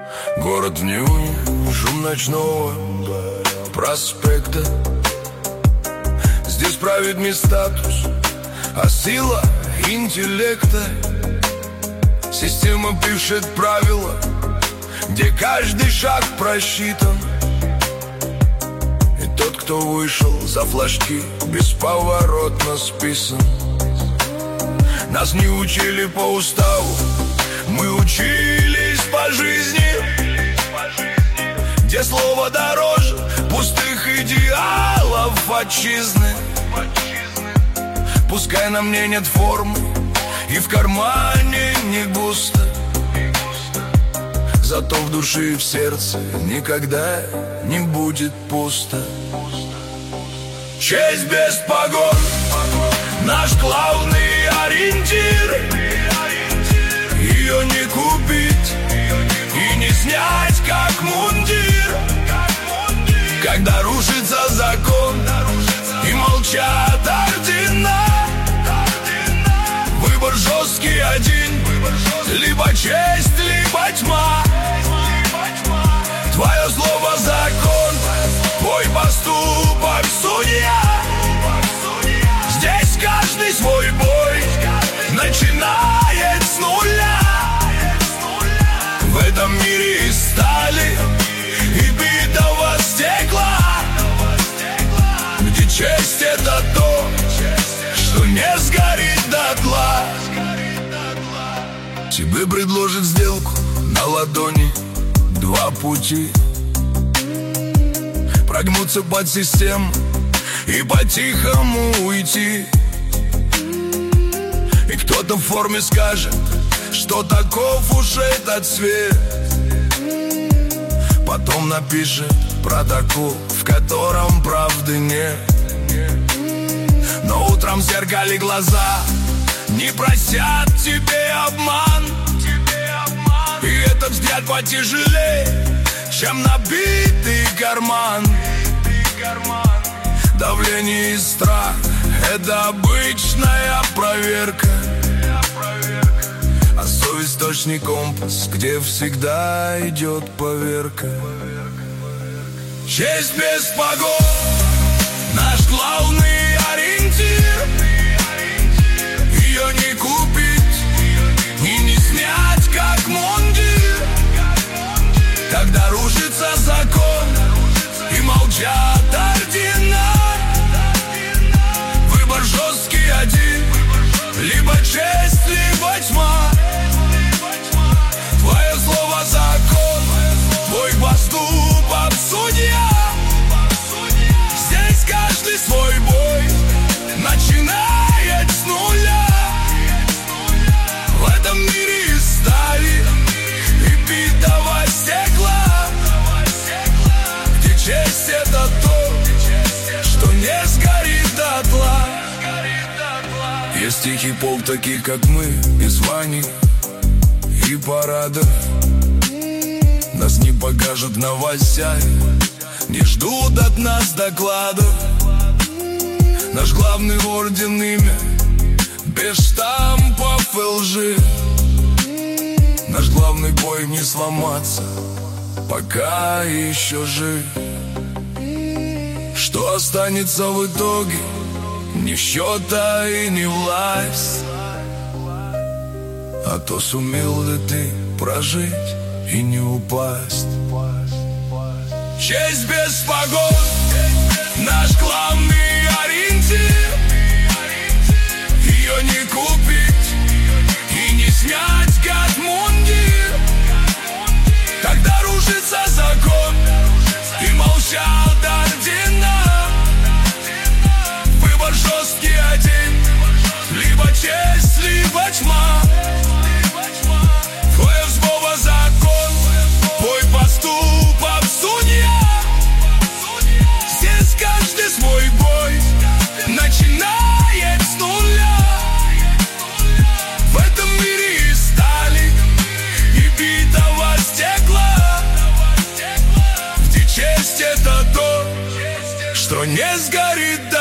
Город в неоне, шум ночного проспекта. Здесь правит не статус, а сила интеллекта. Система пишет правила, где каждый шаг просчитан. И тот, кто вышел за флажки, бесповоротно списан. Нас не учили по уставу, мы учились по жизни, где слово дороже пустых идеалов отчизны. Пускай на мне нет формы и в кармане не густо, зато в душе и в сердце никогда не будет пусто. Честь без погон — наш главный ориентир. Ее не купить и не снять, как мундир. Когда рушится закон и молчат ордена, выбор жесткий один: либо честь, либо тьма. Твое слово закон, твой поступок судья. Здесь каждый свой бой начинает с нуля. В этом мире из стали и битого стекла, где честь — это то, что не сгорит дотла. Тебе предложат сделку на ладони два пути: прогнуться под систему и по-тихому уйти. И кто-то в форме скажет, что таков уж этот свет. Потом напишет протокол, в котором правды нет. Но утром в зеркале глаза не просят тебе обман. И этот взгляд потяжелее, чем набитый карман. Давление и страх — это обычная проверка, а совесть — точный компас, где всегда идет поверка. Честь без погон — наш главный ориентир. Ее не купить и не снять, как мундир. Когда рушится закон и молчат ордена, выбор жесткий один: либо честь, либо тьма. Твое слово закон, твой поступок судья. Здесь каждый свой бой начинает с нуля. В этом мире из стали и битого стекла, где честь — это то, что не сгорит дотла. Есть тихий пол таких, как мы, и званий, и парадов. Нас не покажут в новостях, не ждут от нас докладов. Наш главный орден — имя, без штампов и лжи. Наш главный бой — не сломаться, пока еще жив. Что останется в итоге? Ни счета и ни власть, а то, сумел ли ты прожить и не упасть. Честь без погон — наш главный ориентир. Ее не купить и не снять, как мундир. Когда рушится закон и молчат ордена, выбор жесткий один: либо честь, либо тьма. Твое слово закон, твой поступок судья. Здесь каждый свой бой начинает с нуля. В этом мире из стали и битого стекла, где честь — это то, что не сгорит